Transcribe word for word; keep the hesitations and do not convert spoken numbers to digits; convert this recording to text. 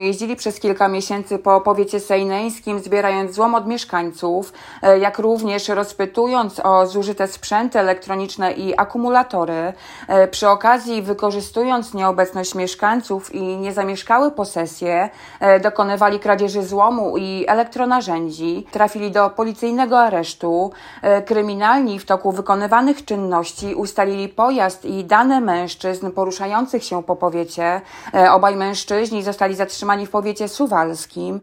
Jeździli przez kilka miesięcy po powiecie sejneńskim, zbierając złom od mieszkańców, jak również rozpytując o zużyte sprzęty elektroniczne i akumulatory. Przy okazji, wykorzystując nieobecność mieszkańców i niezamieszkałe posesje, dokonywali kradzieży złomu i elektronarzędzi. Trafili do policyjnego aresztu. Kryminalni w toku wykonywanych czynności ustalili pojazd i dane mężczyzn poruszających się po powiecie. Obaj mężczyźni zostali zatrzymani w powiecie suwalskim.